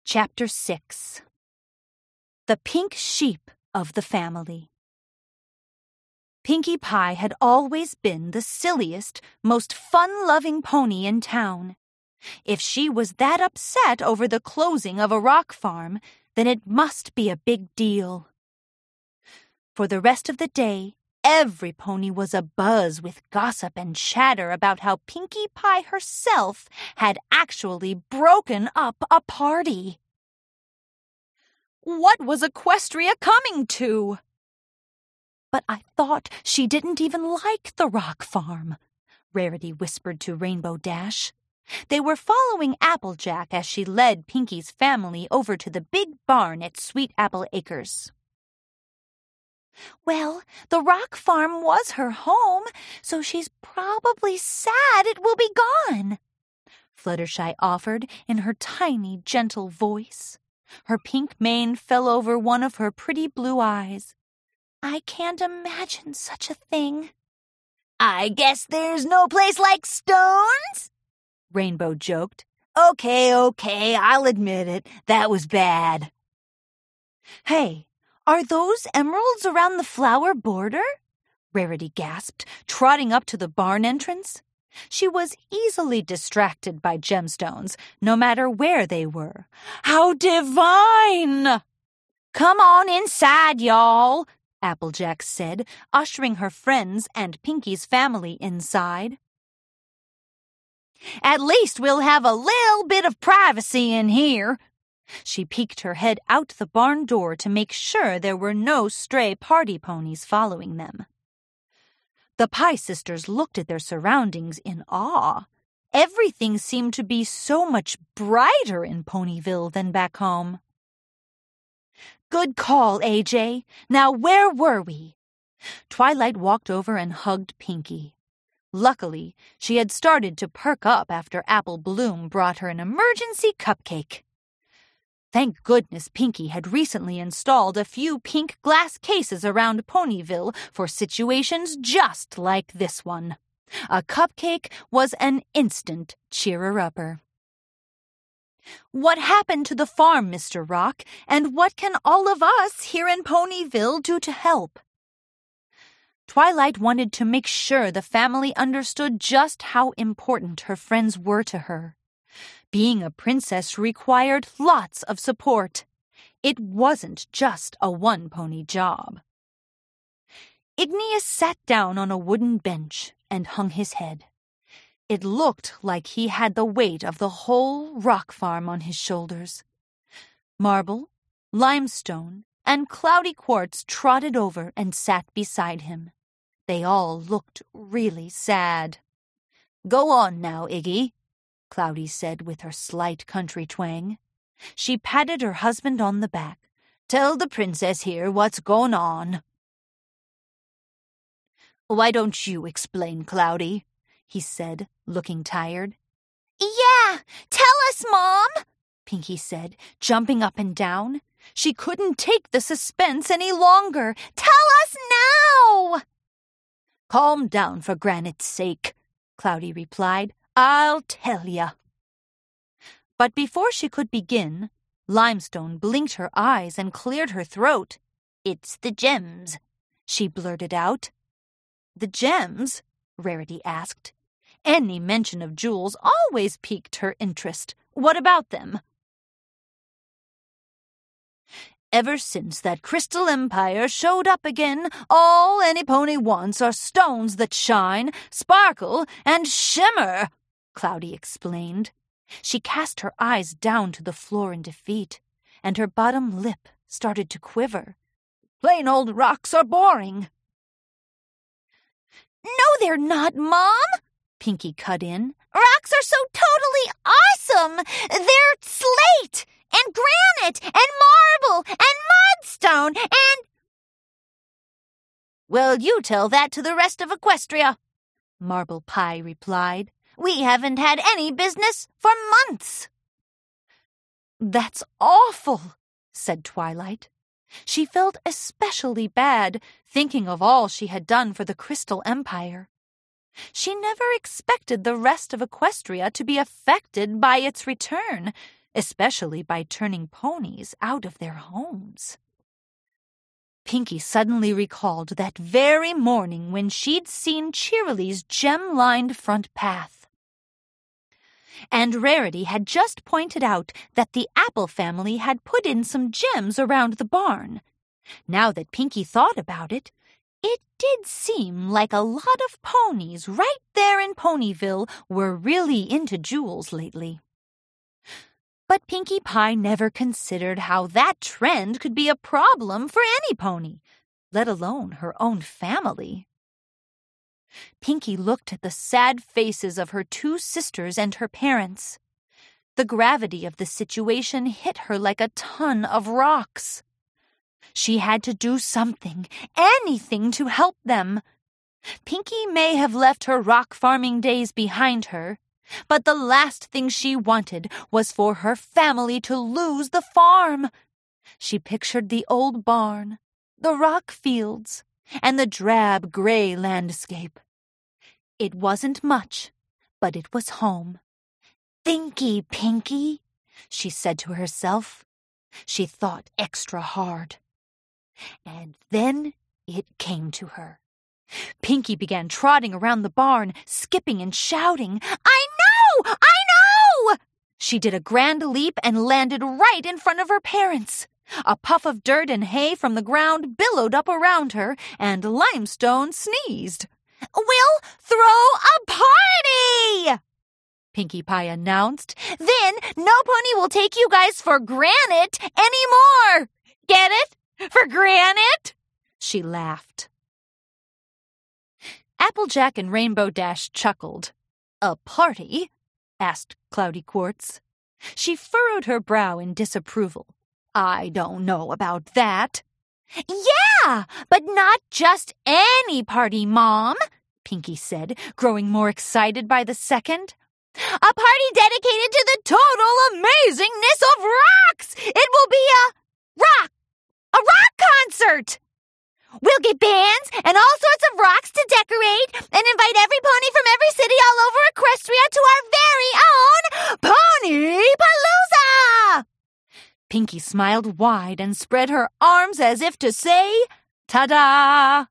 Chapter 6 The Pink Sheep of the Family. Pinkie Pie had always been the silliest, most fun-loving pony in town. If she was that upset over the closing of a rock farm, then it must be a big deal. For the rest of the day, every pony was abuzz with gossip and chatter about how Pinkie Pie herself had actually broken up a party. What was Equestria coming to? But I thought she didn't even like the rock farm, Rarity whispered to Rainbow Dash. They were following Applejack as she led Pinkie's family over to the big barn at Sweet Apple Acres. Well, the rock farm was her home, so she's probably sad it will be gone, Fluttershy offered in her tiny, gentle voice. Her pink mane fell over one of her pretty blue eyes. I can't imagine such a thing. I guess there's no place like stones, Rainbow joked. Okay, I'll admit it. That was bad. Hey, are those emeralds around the flower border? Rarity gasped, trotting up to the barn entrance. She was easily distracted by gemstones, no matter where they were. How divine! Come on inside, y'all, Applejack said, ushering her friends and Pinkie's family inside. At least we'll have a little bit of privacy in here. She peeked her head out the barn door to make sure there were no stray party ponies following them. The Pie sisters looked at their surroundings in awe. Everything seemed to be so much brighter in Ponyville than back home. Good call, AJ. Now where were we? Twilight walked over and hugged Pinkie. Luckily, she had started to perk up after Apple Bloom brought her an emergency cupcake. Thank goodness Pinkie had recently installed a few pink glass cases around Ponyville for situations just like this one. A cupcake was an instant cheerer-upper. What happened to the farm, Mr. Rock, and what can all of us here in Ponyville do to help? Twilight wanted to make sure the family understood just how important her friends were to her. Being a princess required lots of support. It wasn't just a one-pony job. Igneous sat down on a wooden bench and hung his head. It looked like he had the weight of the whole rock farm on his shoulders. Marble, Limestone, and Cloudy Quartz trotted over and sat beside him. They all looked really sad. Go on now, Iggy, Cloudy said with her slight country twang. She patted her husband on the back. Tell the princess here what's going on. Why don't you explain, Cloudy? He said, looking tired. Yeah, tell us, Mom, Pinkie said, jumping up and down. She couldn't take the suspense any longer. Tell us now! Calm down for Granite's sake, Cloudy replied. I'll tell ya. But before she could begin, Limestone blinked her eyes and cleared her throat. It's the gems, she blurted out. The gems? Rarity asked. Any mention of jewels always piqued her interest. What about them? Ever since that Crystal Empire showed up again, all any pony wants are stones that shine, sparkle, and shimmer, Cloudy explained. She cast her eyes down to the floor in defeat, and her bottom lip started to quiver. Plain old rocks are boring. No, they're not, Mom, Pinkie cut in. Rocks are so totally awesome. They're slate and granite and marble and mudstone and... Well, you tell that to the rest of Equestria, Marble Pie replied. We haven't had any business for months. That's awful, said Twilight. She felt especially bad, thinking of all she had done for the Crystal Empire. She never expected the rest of Equestria to be affected by its return, especially by turning ponies out of their homes. Pinkie suddenly recalled that very morning when she'd seen Cheerily's gem-lined front path. And Rarity had just pointed out that the Apple family had put in some gems around the barn. Now that Pinkie thought about it, it did seem like a lot of ponies right there in Ponyville were really into jewels lately. But Pinkie Pie never considered how that trend could be a problem for any pony, let alone her own family. Pinkie looked at the sad faces of her two sisters and her parents. The gravity of the situation hit her like a ton of rocks. She had to do something, anything to help them. Pinkie may have left her rock farming days behind her, but the last thing she wanted was for her family to lose the farm. She pictured the old barn, the rock fields, and the drab gray landscape. It wasn't much, but it was home. "Thinky, Pinkie," she said to herself. She thought extra hard. And then it came to her. Pinkie began trotting around the barn, skipping and shouting, "I know! I know!" She did a grand leap and landed right in front of her parents. A puff of dirt and hay from the ground billowed up around her, and Limestone sneezed. "We'll throw a party!" Pinkie Pie announced. "Then no pony will take you guys for granite anymore. Get it? For granite?" She laughed. Applejack and Rainbow Dash chuckled. "A party?" asked Cloudy Quartz. She furrowed her brow in disapproval. "I don't know about that." "Yeah, but not just any party, Mom," Pinkie said, growing more excited by the second. "A party dedicated to the total amazingness of rocks! It will be a rock concert! We'll get bands and all sorts of rocks to decorate and invite every pony from every city all over Equestria to our very own Pony-Palooza!" Pinkie smiled wide and spread her arms as if to say, "Ta-da!"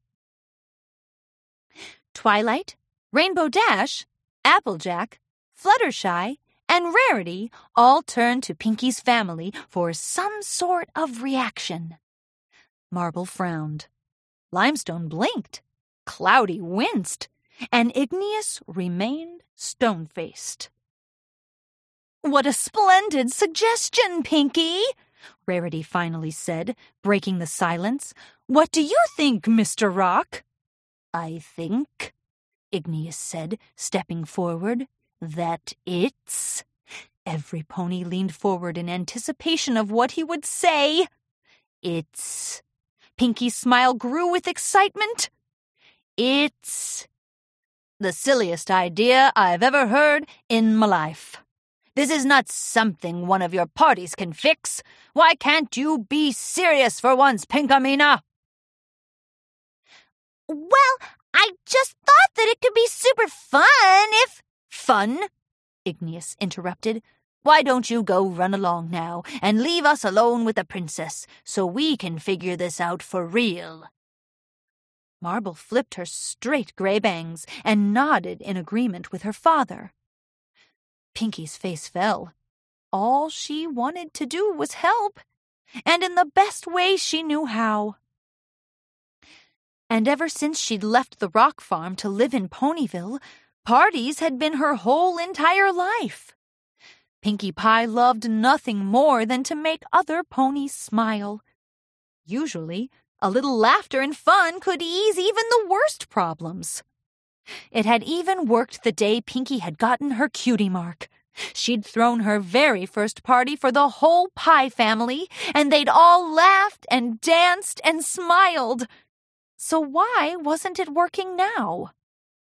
Twilight, Rainbow Dash, Applejack, Fluttershy, and Rarity all turned to Pinkie's family for some sort of reaction. Marble frowned. Limestone blinked. Cloudy winced. And Igneous remained stone-faced. "What a splendid suggestion, Pinkie!" Rarity finally said, breaking the silence. "What do you think, Mr. Rock?" "I think," Igneous said, stepping forward, "that it's—" Every pony leaned forward in anticipation of what he would say. "It's—" Pinkie's smile grew with excitement. "It's the silliest idea I've ever heard in my life. This is not something one of your parties can fix. Why can't you be serious for once, Pinkamena?" "Well, I just thought that it could be super fun if—" "Fun?" Igneous interrupted. "Why don't you go run along now and leave us alone with the princess so we can figure this out for real?" Marble flipped her straight gray bangs and nodded in agreement with her father. Pinkie's face fell. All she wanted to do was help, and in the best way she knew how. And ever since she'd left the rock farm to live in Ponyville, parties had been her whole entire life. Pinkie Pie loved nothing more than to make other ponies smile. Usually, a little laughter and fun could ease even the worst problems. It had even worked the day Pinkie had gotten her cutie mark. She'd thrown her very first party for the whole Pie family, and they'd all laughed and danced and smiled. So why wasn't it working now?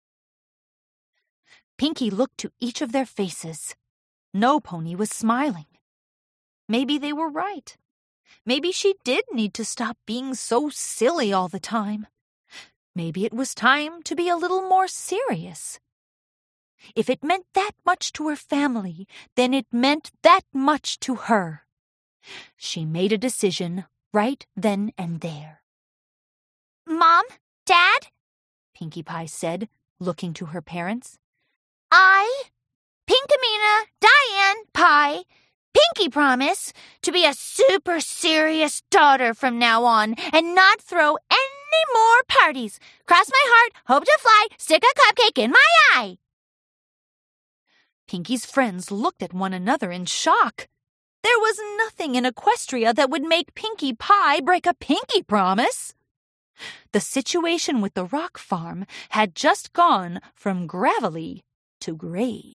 Pinkie looked to each of their faces. No pony was smiling. Maybe they were right. Maybe she did need to stop being so silly all the time. Maybe it was time to be a little more serious. If it meant that much to her family, then it meant that much to her. She made a decision right then and there. Mom? Dad? Pinkie Pie said, looking to her parents. I, Pinkamena Diane Pie, Pinkie promise to be a super serious daughter from now on and not throw any more parties. Cross my heart, hope to fly, stick a cupcake in my eye. Pinkie's friends looked at one another in shock. There was nothing in Equestria that would make Pinkie Pie break a pinky promise. The situation with the rock farm had just gone from gravelly to grave.